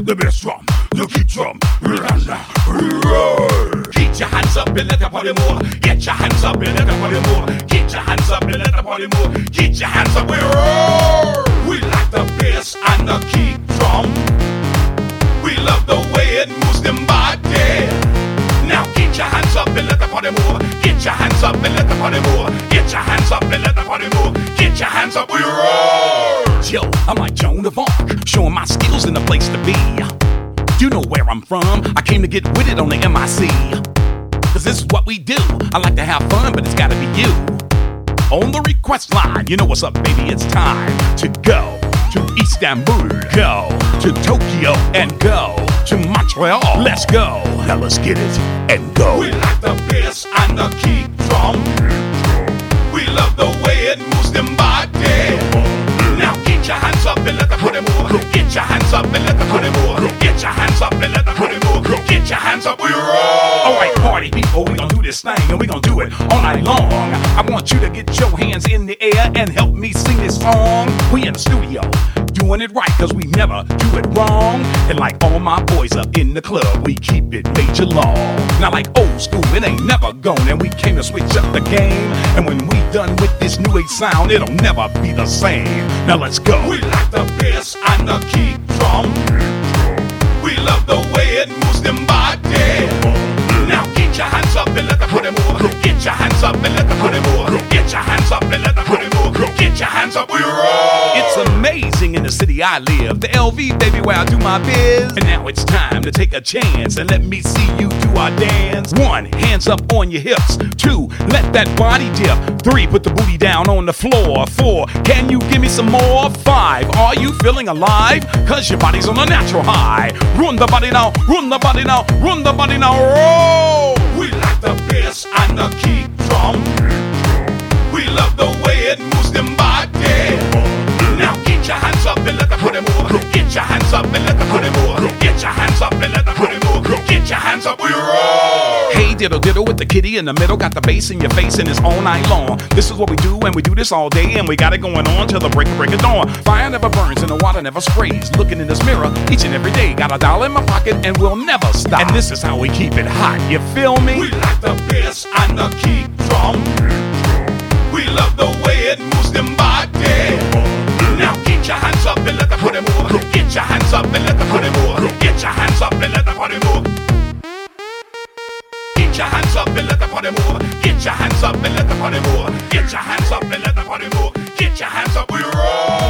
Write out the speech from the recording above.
the bass drum, the kick drum, and roll. Get your hands up and let the party move. Get your hands up and let the party move. Get your hands up and let the party move. Get your hands up, we roll. We like the bass and the kick drum. We love the way it moves them body. Now get your hands up and let the party move. Get your hands up and let the party move. Get your hands up and let the party move. Get your hands up, we roll. Yo, I'm like Joan of Arc, showing my skills in the place to be. You know where I'm from, I came to get with it on the MIC. Cause this is what we do, I like to have fun, but it's gotta be you. On the request line, you know what's up, baby, it's time to go to Istanbul, go to Tokyo, and go to Montreal. Let's go, now let's get it and go. We like the bass and the kick drum. We love the way it moves them body. Now get your hands up and let the party move. Get your hands up and let the party move. Get your hands up and let the party move. Get your hands up, we roll. Alright, party people, we gon' do this thing and we gon' do it all night long. I want you to get your hands in the air and help me sing this song. We in the studio, doing it right cause we never do it wrong. And like all my boys up in the club, we keep it major law. Now like old school, it ain't never gone, and we came to switch up the game. And when we done with this new age sound, it'll never be the same. Now let's go. We like the bass and the kick drum. We love the way it moves them body. Now get your hands up and let the party move. Get your hands up and let the party move. Get your hands up and let the party move. Get your hands up, we roll. It's amazing in the city I live, the LV, baby, where I do my biz. And now it's time to take a chance and let me see you do our dance. 1, hands up on your hips. 2, let that body dip. 3, put the booty down on the floor. 4, can you give me some more? 5, are you feeling alive? Cause your body's on a natural high. Run the body now, run the body now, run the body now, roll. We like the bass and the kick drum. We love the way it moves them body. Now get your hands up and let the party move. Get your hands up and let the party move. Get your hands up and let the party move. Get your hands up, we roll. Hey diddle diddle with the kitty in the middle, got the bass in your face and it's all night long. This is what we do and we do this all day, and we got it going on till the break of dawn. Fire never burns and the water never sprays. Looking in this mirror each and every day, got $1 in my pocket and we'll never stop. And this is how we keep it hot, you feel me? We like the bass and the kick drum. We love the way it moves them body. Now get your hands up and let the party move. Get your hands up and let the party move. Get your hands up and let the party move. Get your hands up and let the party move. Get your hands up and let the party move. Get your hands up and let the party move. Get your hands up, we roll.